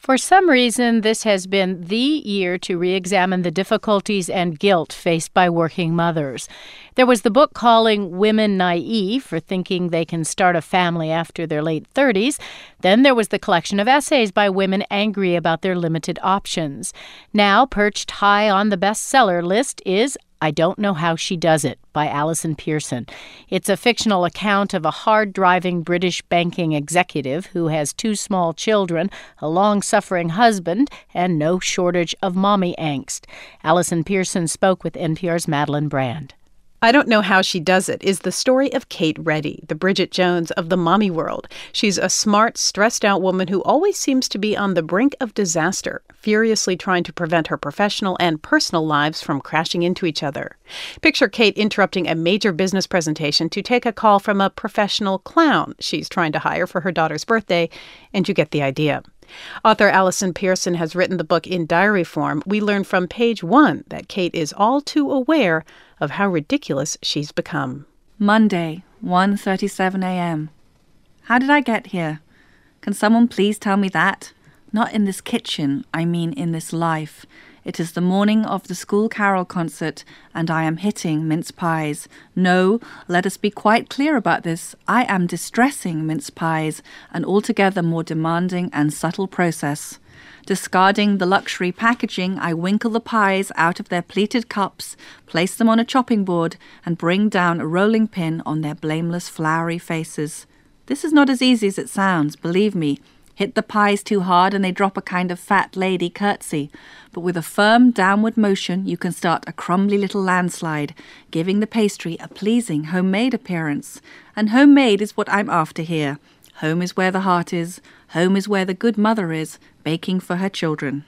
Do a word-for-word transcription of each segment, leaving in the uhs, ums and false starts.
For some reason, this has been the year to re-examine the difficulties and guilt faced by working mothers. There was the book calling women naive for thinking they can start a family after their late thirties. Then there was the collection of essays by women angry about their limited options. Now, perched high on the bestseller list is I Don't Know How She Does It by Alison Pearson. It's a fictional account of a hard-driving British banking executive who has two small children, a long-suffering husband, and no shortage of mommy angst. Alison Pearson spoke with N P R's Madeline Brand. I Don't Know How She Does It is the story of Kate Reddy, the Bridget Jones of the mommy world. She's a smart, stressed-out woman who always seems to be on the brink of disaster, furiously trying to prevent her professional and personal lives from crashing into each other. Picture Kate interrupting a major business presentation to take a call from a professional clown she's trying to hire for her daughter's birthday, and you get the idea. Author Alison Pearson has written the book in diary form. We learn from page one that Kate is all too aware of how ridiculous she's become. Monday, one thirty-seven a.m. How did I get here? Can someone please tell me that? Not in this kitchen, I mean in this life. It is the morning of the school carol concert, and I am hitting mince pies. No, let us be quite clear about this. I am distressing mince pies, an altogether more demanding and subtle process. Discarding the luxury packaging, I winkle the pies out of their pleated cups, place them on a chopping board, and bring down a rolling pin on their blameless, floury faces. This is not as easy as it sounds, believe me. Hit the pies too hard and they drop a kind of fat lady curtsy. But with a firm downward motion, you can start a crumbly little landslide, giving the pastry a pleasing homemade appearance. And homemade is what I'm after here. Home is where the heart is. Home is where the good mother is, baking for her children.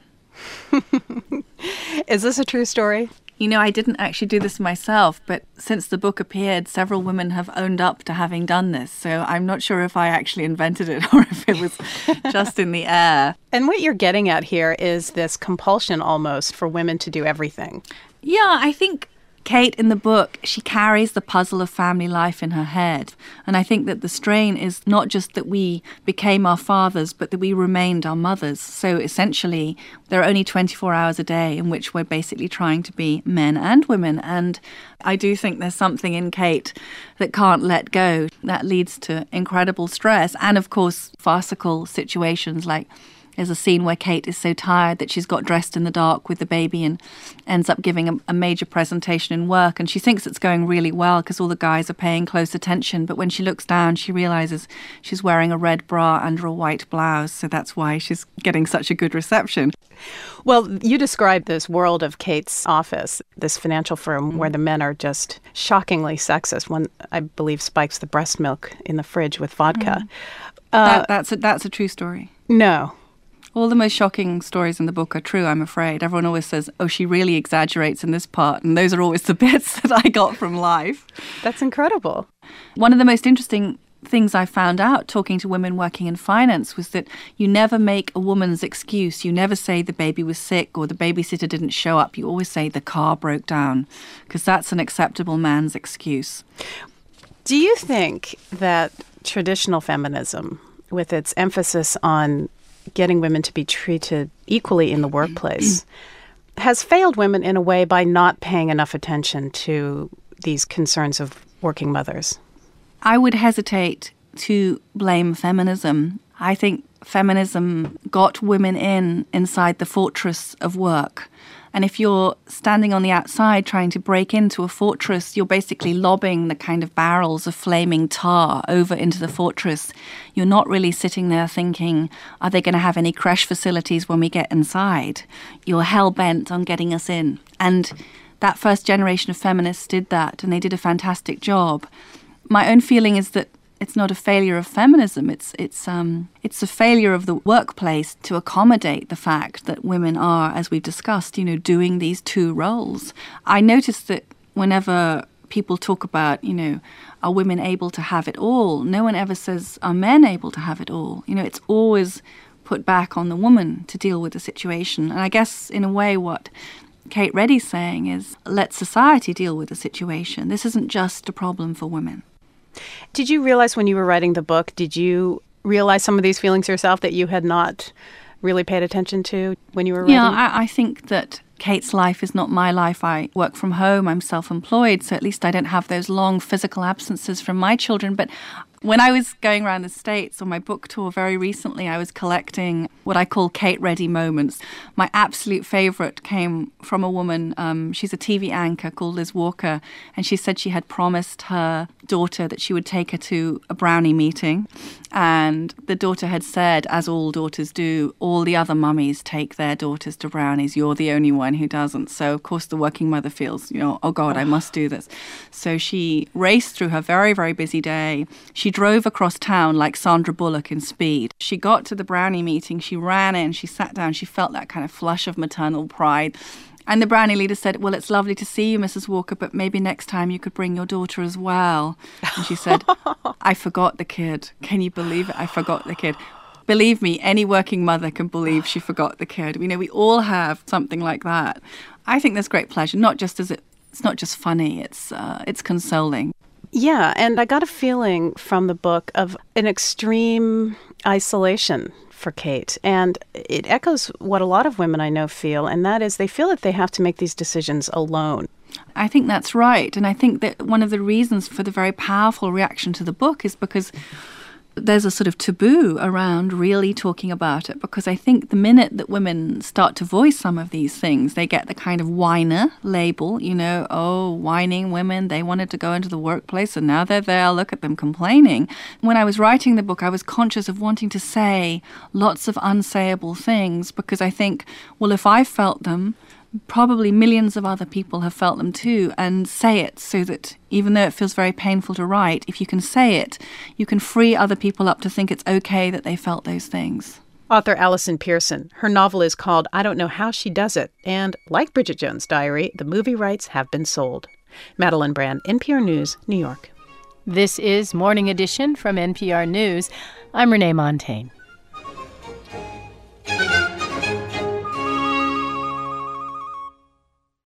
Is this a true story? You know, I didn't actually do this myself, but since the book appeared, several women have owned up to having done this. So I'm not sure if I actually invented it or if it was just in the air. And what you're getting at here is this compulsion almost for women to do everything. Yeah, I think Kate, in the book, she carries the puzzle of family life in her head. And I think that the strain is not just that we became our fathers, but that we remained our mothers. So essentially, there are only twenty-four hours a day in which we're basically trying to be men and women. And I do think there's something in Kate that can't let go that leads to incredible stress. And of course, farcical situations like there's a scene where Kate is so tired that she's got dressed in the dark with the baby and ends up giving a, a major presentation in work. And she thinks it's going really well because all the guys are paying close attention. But when she looks down, she realizes she's wearing a red bra under a white blouse. So that's why she's getting such a good reception. Well, you described this world of Kate's office, this financial firm mm-hmm. where the men are just shockingly sexist. One, I believe, spikes the breast milk in the fridge with vodka. Mm-hmm. Uh, that, that's, a, that's a true story. No. All the most shocking stories in the book are true, I'm afraid. Everyone always says, oh, she really exaggerates in this part. And those are always the bits that I got from life. That's incredible. One of the most interesting things I found out talking to women working in finance was that you never make a woman's excuse. You never say the baby was sick or the babysitter didn't show up. You always say the car broke down because that's an acceptable man's excuse. Do you think that traditional feminism, with its emphasis on getting women to be treated equally in the workplace, has failed women in a way by not paying enough attention to these concerns of working mothers? I would hesitate to blame feminism. I think feminism got women in inside the fortress of work. And if you're standing on the outside trying to break into a fortress, you're basically lobbing the kind of barrels of flaming tar over into the fortress. You're not really sitting there thinking, are they going to have any crash facilities when we get inside? You're hell-bent on getting us in. And that first generation of feminists did that, and they did a fantastic job. My own feeling is that it's not a failure of feminism. It's it's um it's a failure of the workplace to accommodate the fact that women are, as we've discussed, you know, doing these two roles. I noticed that whenever people talk about, you know, are women able to have it all, no one ever says, are men able to have it all? You know, it's always put back on the woman to deal with the situation. And I guess in a way what Kate Reddy's saying is, let society deal with the situation. This isn't just a problem for women. Did you realize when you were writing the book, did you realize some of these feelings yourself, that you had not really paid attention to when you were writing? Yeah, I, I think that Kate's life is not my life. I work from home. I'm self-employed, so at least I don't have those long physical absences from my children. But when I was going around the States on my book tour very recently, I was collecting what I call Kate Ready moments. My absolute favorite came from a woman. Um, she's a T V anchor called Liz Walker, and she said she had promised her daughter that she would take her to a brownie meeting. And the daughter had said, as all daughters do, all the other mummies take their daughters to brownies. You're the only one who doesn't. So, of course, the working mother feels, you know, oh, God, I must do this. So she raced through her very, very busy day. She drove across town like Sandra Bullock in Speed. She got to the brownie meeting. She ran in. She sat down. She felt that kind of flush of maternal pride. And the brownie leader said, well, it's lovely to see you, Missus Walker, but maybe next time you could bring your daughter as well. And she said, I forgot the kid. Can you believe it? I forgot the kid. Believe me, any working mother can believe she forgot the kid. You know, we all have something like that. I think there's great pleasure, not just as it, it's not just funny, it's uh, it's consoling. Yeah, and I got a feeling from the book of an extreme isolation for Kate. And it echoes what a lot of women I know feel, and that is they feel that they have to make these decisions alone. I think that's right. And I think that one of the reasons for the very powerful reaction to the book is because there's a sort of taboo around really talking about it, because I think the minute that women start to voice some of these things, they get the kind of whiner label, you know, oh, whining women, they wanted to go into the workplace and now they're there, look at them complaining. When I was writing the book, I was conscious of wanting to say lots of unsayable things, because I think, well, if I felt them, probably millions of other people have felt them too, and say it so that even though it feels very painful to write, if you can say it, you can free other people up to think it's okay that they felt those things. Author Allison Pearson. Her novel is called I Don't Know How She Does It, and like Bridget Jones' Diary, the movie rights have been sold. Madeline Brand, N P R News, New York. This is Morning Edition from N P R News. I'm Renee Montagne.